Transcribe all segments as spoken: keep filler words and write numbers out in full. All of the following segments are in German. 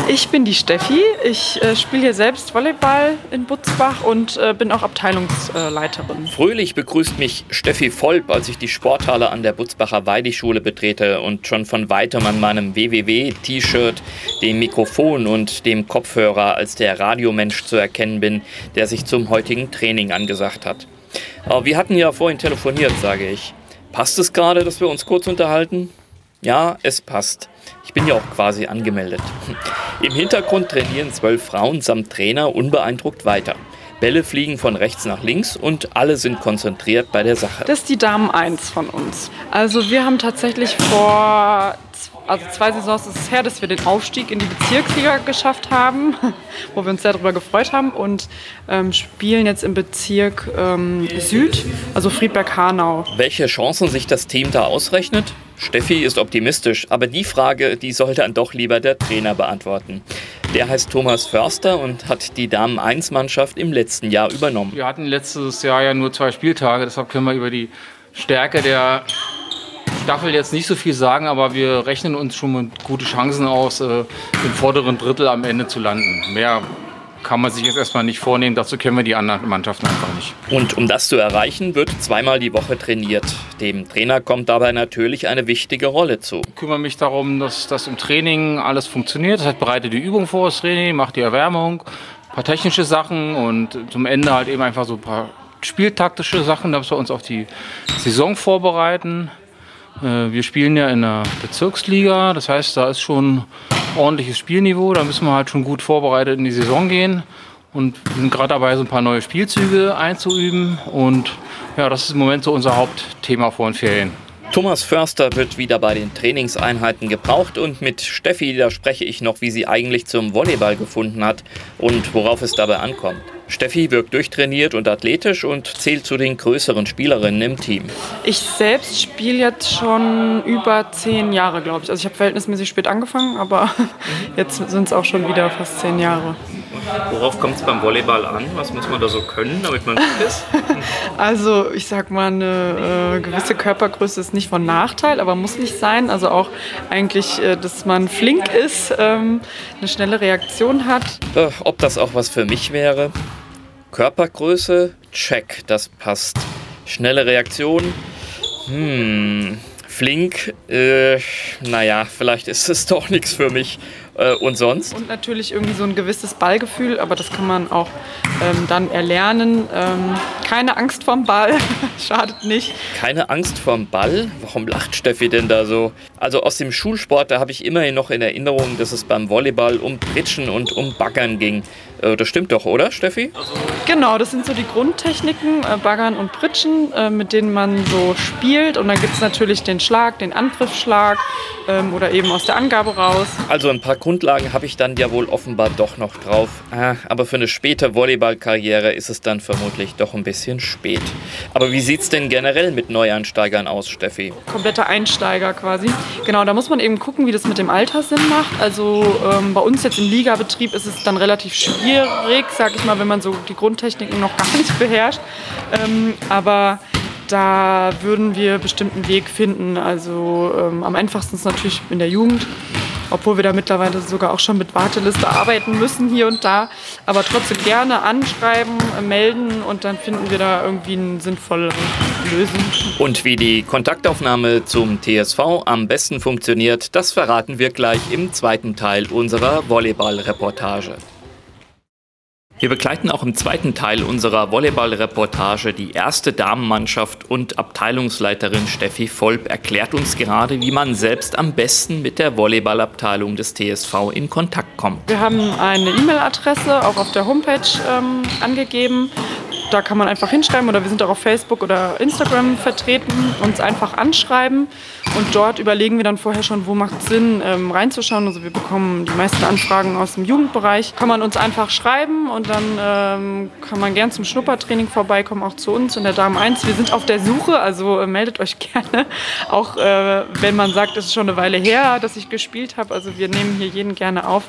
Ich bin die Steffi. Ich äh, spiele hier selbst Volleyball in Butzbach und äh, bin auch Abteilungsleiterin. Fröhlich begrüßt mich Steffi Volp, als ich die Sporthalle an der Butzbacher Weidischule betrete und schon von weitem an meinem W W W-T-Shirt, dem Mikrofon und dem Kopfhörer als der Radiomensch zu erkennen bin, der sich zum heutigen Training angesagt hat. Aber wir hatten ja vorhin telefoniert, sage ich. Passt es gerade, dass wir uns kurz unterhalten? Ja, es passt. Ich bin ja auch quasi angemeldet. Im Hintergrund trainieren zwölf Frauen samt Trainer unbeeindruckt weiter. Bälle fliegen von rechts nach links und alle sind konzentriert bei der Sache. Das ist die Damen eins von uns. Also wir haben tatsächlich vor also zwei Saisons ist es her, dass wir den Aufstieg in die Bezirksliga geschafft haben, wo wir uns sehr darüber gefreut haben und ähm, spielen jetzt im Bezirk ähm, Süd, also Friedberg-Hanau. Welche Chancen sich das Team da ausrechnet? Steffi ist optimistisch, aber die Frage, die soll dann doch lieber der Trainer beantworten. Der heißt Thomas Förster und hat die Damen eins Mannschaft im letzten Jahr übernommen. Wir hatten letztes Jahr ja nur zwei Spieltage, deshalb können wir über die Stärke der Staffel jetzt nicht so viel sagen, aber wir rechnen uns schon mit gute Chancen aus, äh, im vorderen Drittel am Ende zu landen. Mehr kann man sich jetzt erstmal nicht vornehmen, dazu kennen wir die anderen Mannschaften einfach nicht. Und um das zu erreichen, wird zweimal die Woche trainiert. Dem Trainer kommt dabei natürlich eine wichtige Rolle zu. Ich kümmere mich darum, dass das im Training alles funktioniert. Das heißt, bereite die Übung vor, das Training, mache die Erwärmung, ein paar technische Sachen und zum Ende halt eben einfach so ein paar spieltaktische Sachen, dass wir uns auf die Saison vorbereiten. Wir spielen ja in der Bezirksliga, das heißt, da ist schon ordentliches Spielniveau, da müssen wir halt schon gut vorbereitet in die Saison gehen und wir sind gerade dabei, so ein paar neue Spielzüge einzuüben und ja, das ist im Moment so unser Hauptthema vor den Ferien. Thomas Förster wird wieder bei den Trainingseinheiten gebraucht und mit Steffi, da spreche ich noch, wie sie eigentlich zum Volleyball gefunden hat und worauf es dabei ankommt. Steffi wirkt durchtrainiert und athletisch und zählt zu den größeren Spielerinnen im Team. Ich selbst spiele jetzt schon über zehn Jahre, glaube ich. Also ich habe verhältnismäßig spät angefangen, aber jetzt sind es auch schon wieder fast zehn Jahre. Worauf kommt es beim Volleyball an? Was muss man da so können, damit man gut ist? Also ich sag mal, eine äh, gewisse Körpergröße ist nicht von Nachteil, aber muss nicht sein. Also auch eigentlich, äh, dass man flink ist, ähm, eine schnelle Reaktion hat. Äh, ob das auch was für mich wäre? Körpergröße, check, das passt. Schnelle Reaktion, hm, flink, äh, naja, vielleicht ist es doch nichts für mich. Äh, und sonst? Und natürlich irgendwie so ein gewisses Ballgefühl, aber das kann man auch ähm, dann erlernen. Ähm, keine Angst vorm Ball, schadet nicht. Keine Angst vorm Ball? Warum lacht Steffi denn da so? Also aus dem Schulsport, da habe ich immerhin noch in Erinnerung, dass es beim Volleyball um Pritschen und um Baggern ging. Äh, das stimmt doch, oder Steffi? Genau, das sind so die Grundtechniken, äh, Baggern und Pritschen, äh, mit denen man so spielt. Und dann gibt es natürlich den Schlag, den Angriffsschlag ähm, oder eben aus der Angabe raus. Also ein paar Grundlagen habe ich dann ja wohl offenbar doch noch drauf. Ah, aber für eine späte Volleyballkarriere ist es dann vermutlich doch ein bisschen spät. Aber wie sieht es denn generell mit Neueinsteigern aus, Steffi? Kompletter Einsteiger quasi. Genau, da muss man eben gucken, wie das mit dem Alter Sinn macht. Also ähm, bei uns jetzt im Ligabetrieb ist es dann relativ schwierig, sag ich mal, wenn man so die Grundtechniken noch gar nicht beherrscht. Ähm, aber da würden wir bestimmt einen Weg finden. Also ähm, am einfachsten ist natürlich in der Jugend, obwohl wir da mittlerweile sogar auch schon mit Warteliste arbeiten müssen hier und da. Aber trotzdem gerne anschreiben, äh, melden und dann finden wir da irgendwie eine sinnvolle Lösung. Und wie die Kontaktaufnahme zum T S V am besten funktioniert, das verraten wir gleich im zweiten Teil unserer Volleyball-Reportage. Wir begleiten auch im zweiten Teil unserer Volleyball-Reportage die erste Damenmannschaft und Abteilungsleiterin Steffi Volp erklärt uns gerade, wie man selbst am besten mit der Volleyballabteilung des T S V in Kontakt kommt. Wir haben eine E-Mail-Adresse auch auf der Homepage ähm, angegeben. Da kann man einfach hinschreiben oder wir sind auch auf Facebook oder Instagram vertreten, uns einfach anschreiben und dort überlegen wir dann vorher schon, wo macht es Sinn ähm, reinzuschauen. Also wir bekommen die meisten Anfragen aus dem Jugendbereich. Kann man uns einfach schreiben und dann ähm, kann man gern zum Schnuppertraining vorbeikommen, auch zu uns in der Damen eins. Wir sind auf der Suche, also äh, meldet euch gerne, auch äh, wenn man sagt, es ist schon eine Weile her, dass ich gespielt habe. Also wir nehmen hier jeden gerne auf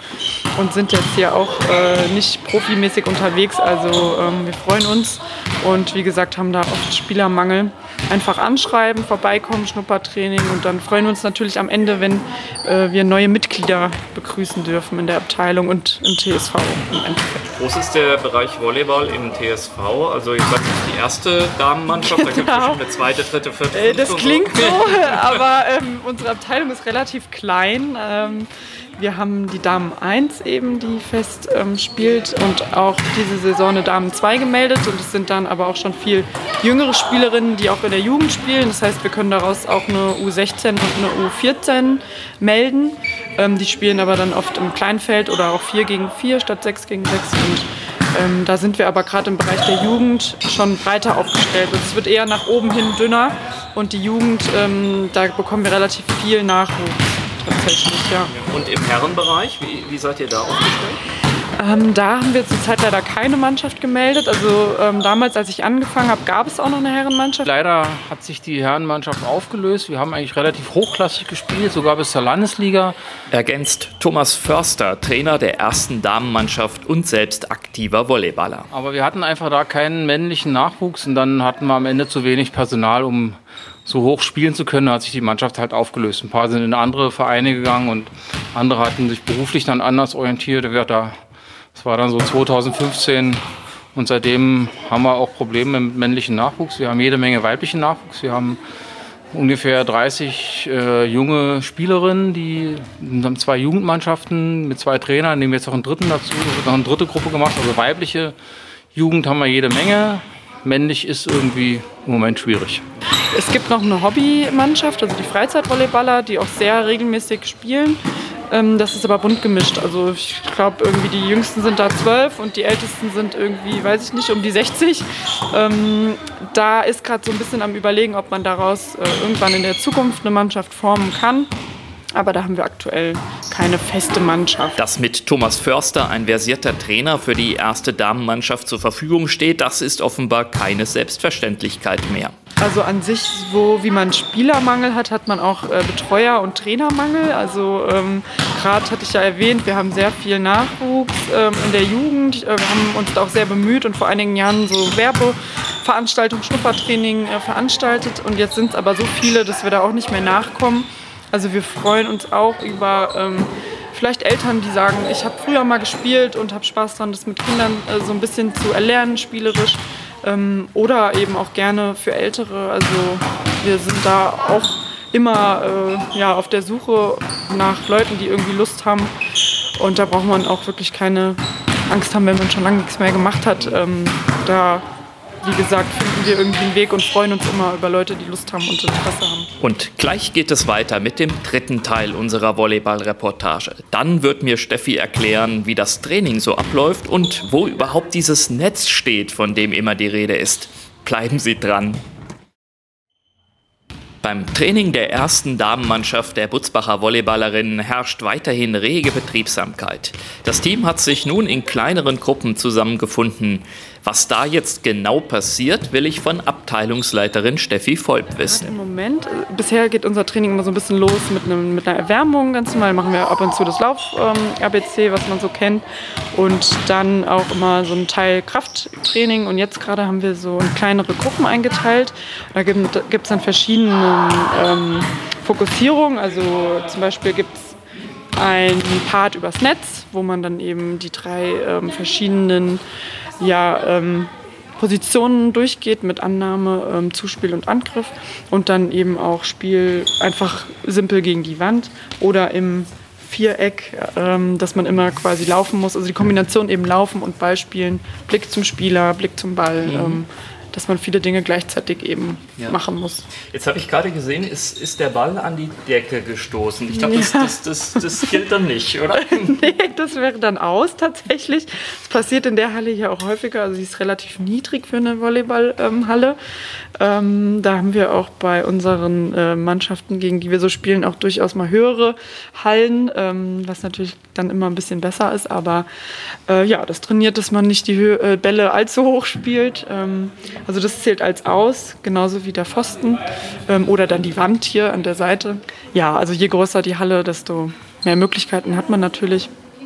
und sind jetzt hier auch äh, nicht profimäßig unterwegs. Also ähm, wir freuen uns und wie gesagt haben da oft Spielermangel. Einfach anschreiben, vorbeikommen, Schnuppertraining und dann freuen wir uns natürlich am Ende, wenn äh, wir neue Mitglieder begrüßen dürfen in der Abteilung und im T S V im Endeffekt. Groß ist der Bereich Volleyball im T S V? Also ihr seid nicht die erste Damenmannschaft, da gibt es bestimmt eine zweite, dritte, vierte, fünfte. Äh, das klingt so, aber ähm, unsere Abteilung ist relativ klein. Ähm, Wir haben die Damen eins eben, die fest ähm, spielt und auch diese Saison eine Damen zwei gemeldet. Und es sind dann aber auch schon viel jüngere Spielerinnen, die auch in der Jugend spielen. Das heißt, wir können daraus auch eine U sechzehn und eine U vierzehn melden. Ähm, die spielen aber dann oft im Kleinfeld oder auch vier gegen vier statt sechs gegen sechs. Und ähm, da sind wir aber gerade im Bereich der Jugend schon breiter aufgestellt. Und es wird eher nach oben hin dünner. Und die Jugend, ähm, da bekommen wir relativ viel Nachwuchs. Tatsächlich, ja. Und im Herrenbereich, wie, wie seid ihr da aufgestellt? Ähm, da haben wir zurzeit leider keine Mannschaft gemeldet. Also ähm, damals, als ich angefangen habe, gab es auch noch eine Herrenmannschaft. Leider hat sich die Herrenmannschaft aufgelöst. Wir haben eigentlich relativ hochklassig gespielt, sogar bis zur Landesliga. Ergänzt Thomas Förster, Trainer der ersten Damenmannschaft und selbst aktiver Volleyballer. Aber wir hatten einfach da keinen männlichen Nachwuchs und dann hatten wir am Ende zu wenig Personal, um so hoch spielen zu können. Da hat sich die Mannschaft halt aufgelöst. Ein paar sind in andere Vereine gegangen und andere hatten sich beruflich dann anders orientiert. Das war dann so zweitausendfünfzehn und seitdem haben wir auch Probleme mit männlichen Nachwuchs. Wir haben jede Menge weiblichen Nachwuchs. Wir haben ungefähr dreißig äh, junge Spielerinnen, die haben zwei Jugendmannschaften mit zwei Trainern, nehmen jetzt noch einen dritten dazu. Es wird noch eine dritte Gruppe gemacht, also weibliche Jugend haben wir jede Menge. Männlich ist irgendwie im Moment schwierig. Es gibt noch eine Hobbymannschaft, also die Freizeitvolleyballer, die auch sehr regelmäßig spielen. Das ist aber bunt gemischt. Also ich glaube, irgendwie die Jüngsten sind da zwölf und die Ältesten sind irgendwie, weiß ich nicht, um die sechzig. Ähm, da ist gerade so ein bisschen am Überlegen, ob man daraus äh, irgendwann in der Zukunft eine Mannschaft formen kann. Aber da haben wir aktuell keine feste Mannschaft. Dass mit Thomas Förster ein versierter Trainer für die erste Damenmannschaft zur Verfügung steht, das ist offenbar keine Selbstverständlichkeit mehr. Also an sich, so wie man Spielermangel hat, hat man auch äh, Betreuer- und Trainermangel. Also ähm, gerade hatte ich ja erwähnt, wir haben sehr viel Nachwuchs ähm, in der Jugend. Äh, wir haben uns auch sehr bemüht und vor einigen Jahren so Werbeveranstaltungen, Schnuppertraining äh, veranstaltet. Und jetzt sind es aber so viele, dass wir da auch nicht mehr nachkommen. Also wir freuen uns auch über ähm, vielleicht Eltern, die sagen, ich habe früher mal gespielt und habe Spaß daran, das mit Kindern äh, so ein bisschen zu erlernen, spielerisch. Ähm, oder eben auch gerne für Ältere. Also wir sind da auch immer äh, ja, auf der Suche nach Leuten, die irgendwie Lust haben. Und da braucht man auch wirklich keine Angst haben, wenn man schon lange nichts mehr gemacht hat. Ähm, da Wie gesagt, finden wir irgendwie einen Weg und freuen uns immer über Leute, die Lust haben und Interesse haben. Und gleich geht es weiter mit dem dritten Teil unserer Volleyball-Reportage. Dann wird mir Steffi erklären, wie das Training so abläuft und wo überhaupt dieses Netz steht, von dem immer die Rede ist. Bleiben Sie dran. Beim Training der ersten Damenmannschaft der Butzbacher Volleyballerinnen herrscht weiterhin rege Betriebsamkeit. Das Team hat sich nun in kleineren Gruppen zusammengefunden. Was da jetzt genau passiert, will ich von Abteilungsleiterin Steffi Volp wissen. Im Moment, bisher geht unser Training immer so ein bisschen los mit, einem, mit einer Erwärmung. Ganz normal machen wir ab und zu das Lauf-A B C, ähm, was man so kennt. Und dann auch immer so ein Teil Krafttraining. Und jetzt gerade haben wir so in kleinere Gruppen eingeteilt. Da gibt es dann verschiedene ähm, Fokussierungen. Also zum Beispiel gibt es einen Part übers Netz, wo man dann eben die drei ähm, verschiedenen ja, ähm, Positionen durchgeht mit Annahme, ähm, Zuspiel und Angriff und dann eben auch Spiel einfach simpel gegen die Wand oder im Viereck, ähm, dass man immer quasi laufen muss, also die Kombination eben Laufen und Ball spielen, Blick zum Spieler, Blick zum Ball, mhm. ähm, dass man viele Dinge gleichzeitig eben ja. machen muss. Jetzt habe ich gerade gesehen, ist, ist der Ball an die Decke gestoßen. Ich glaube, das, ja. das, das, das gilt dann nicht, oder? Nee, das wäre dann aus tatsächlich. Das passiert in der Halle hier auch häufiger. Also sie ist relativ niedrig für eine Volleyballhalle. Ähm, da haben wir auch bei unseren äh, Mannschaften, gegen die wir so spielen, auch durchaus mal höhere Hallen, ähm, was natürlich dann immer ein bisschen besser ist. Aber äh, ja, das trainiert, dass man nicht die Hö- äh, Bälle allzu hoch spielt. Ähm, Also das zählt als aus, genauso wie der Pfosten ähm, oder dann die Wand hier an der Seite. Ja, also je größer die Halle, desto mehr Möglichkeiten hat man natürlich.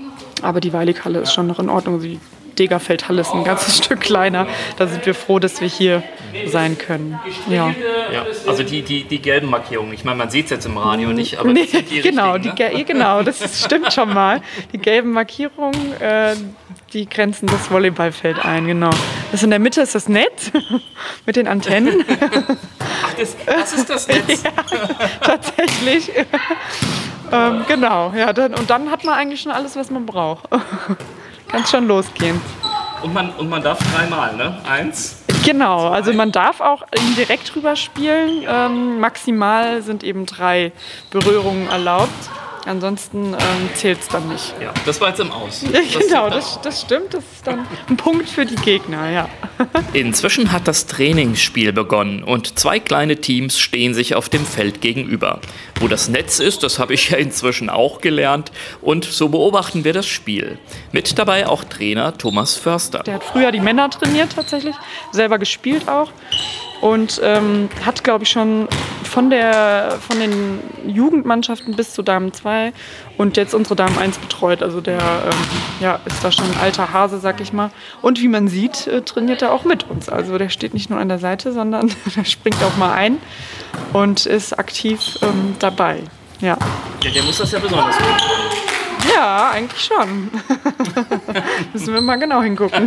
Aber die Weilighalle ist schon noch in Ordnung. Die Degerfeldhalle ist ein ganzes Stück kleiner. Da sind wir froh, dass wir hier sein können. Ja. Ja, also die, die, die gelben Markierungen. Ich meine, man sieht es jetzt im Radio nicht, aber nee, das sind die genau, richtigen, die, ne? genau, das ist, stimmt schon mal. Die gelben Markierungen, äh, die grenzen das Volleyballfeld ein, genau. Das in der Mitte ist das Netz mit den Antennen. Ach, das, das ist das Netz? Ja, tatsächlich. ähm, genau, ja, dann, und dann hat man eigentlich schon alles, was man braucht. Kann schon losgehen. Und man, und man darf dreimal, ne? Eins. Genau, also man darf auch direkt drüber spielen. Ähm, maximal sind eben drei Berührungen erlaubt. Ansonsten ähm, zählt es dann nicht. Ja, das war jetzt im Aus. Ja, genau, das, das stimmt. Das ist dann ein Punkt für die Gegner, ja. Inzwischen hat das Trainingsspiel begonnen und zwei kleine Teams stehen sich auf dem Feld gegenüber. Wo das Netz ist, das habe ich ja inzwischen auch gelernt. Und so beobachten wir das Spiel. Mit dabei auch Trainer Thomas Förster. Der hat früher die Männer trainiert tatsächlich, selber gespielt auch. Und ähm, hat, glaube ich, schon von, der, von den Jugendmannschaften bis zu Damen zwei und jetzt unsere Damen eins betreut. Also der ähm, ja, ist da schon ein alter Hase, sag ich mal. Und wie man sieht, äh, trainiert er auch mit uns. Also der steht nicht nur an der Seite, sondern der springt auch mal ein und ist aktiv ähm, dabei. Ja. Ja, der muss das ja besonders gut machen. Ja, eigentlich schon. Müssen wir mal genau hingucken.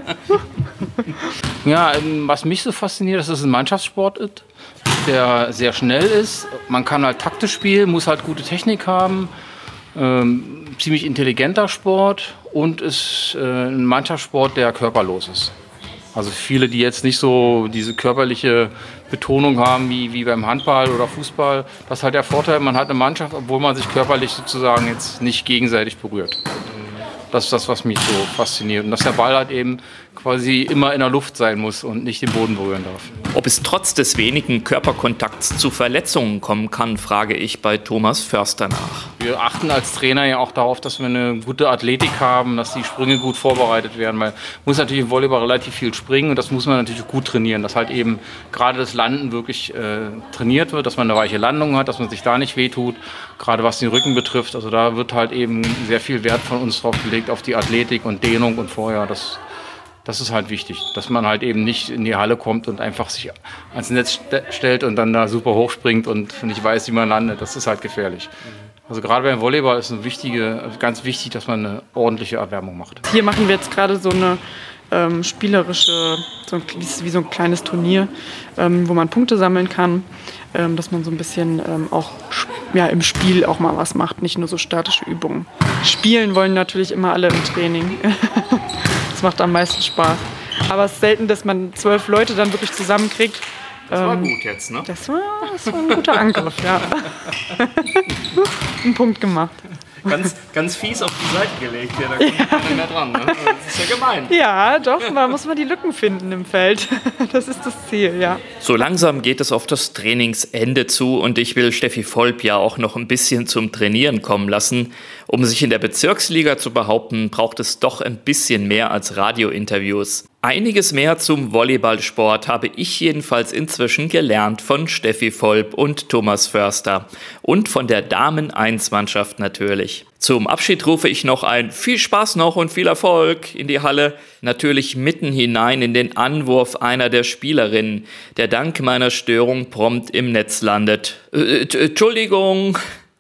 Ja, was mich so fasziniert, ist, dass es ein Mannschaftssport ist, der sehr schnell ist. Man kann halt taktisch spielen, muss halt gute Technik haben. Ähm, ziemlich intelligenter Sport und ist äh, ein Mannschaftssport, der körperlos ist. Also viele, die jetzt nicht so diese körperliche Betonung haben wie, wie beim Handball oder Fußball, das ist halt der Vorteil, man hat eine Mannschaft, obwohl man sich körperlich sozusagen jetzt nicht gegenseitig berührt. Das ist das, was mich so fasziniert. Und dass der Ball halt eben quasi immer in der Luft sein muss und nicht den Boden berühren darf. Ob es trotz des wenigen Körperkontakts zu Verletzungen kommen kann, frage ich bei Thomas Förster nach. Wir achten als Trainer ja auch darauf, dass wir eine gute Athletik haben, dass die Sprünge gut vorbereitet werden. Weil man muss natürlich im Volleyball relativ viel springen und das muss man natürlich gut trainieren. Dass halt eben gerade das Landen wirklich äh, trainiert wird, dass man eine weiche Landung hat, dass man sich da nicht wehtut. Gerade was den Rücken betrifft. Also da wird halt eben sehr viel Wert von uns drauf gelegt, auf die Athletik und Dehnung und vorher. Das, das ist halt wichtig, dass man halt eben nicht in die Halle kommt und einfach sich ans Netz st- stellt und dann da super hochspringt und nicht weiß, wie man landet. Das ist halt gefährlich. Also gerade beim Volleyball ist es wichtige, ganz wichtig, dass man eine ordentliche Erwärmung macht. Hier machen wir jetzt gerade so eine ähm, spielerische, so ein, wie so ein kleines Turnier, ähm, wo man Punkte sammeln kann, ähm, dass man so ein bisschen ähm, auch ja, im Spiel auch mal was macht, nicht nur so statische Übungen. Spielen wollen natürlich immer alle im Training. Das macht am meisten Spaß. Aber es ist selten, dass man zwölf Leute dann wirklich zusammenkriegt. Das war ähm, gut jetzt, ne? Das war, das war ein guter Angriff, ja. Ein Punkt gemacht. Ganz, ganz fies auf die Seite gelegt hier, da kommt ja. keiner mehr dran. Ne? Das ist ja gemein. Ja, doch, da muss man die Lücken finden im Feld. Das ist das Ziel, ja. So langsam geht es auf das Trainingsende zu und ich will Steffi Volp ja auch noch ein bisschen zum Trainieren kommen lassen. Um sich in der Bezirksliga zu behaupten, braucht es doch ein bisschen mehr als Radiointerviews. Einiges mehr zum Volleyballsport habe ich jedenfalls inzwischen gelernt von Steffi Volp und Thomas Förster. Und von der Damen eins Mannschaft natürlich. Zum Abschied rufe ich noch ein viel Spaß noch und viel Erfolg in die Halle. Natürlich mitten hinein in den Anwurf einer der Spielerinnen, der dank meiner Störung prompt im Netz landet. Äh, Entschuldigung.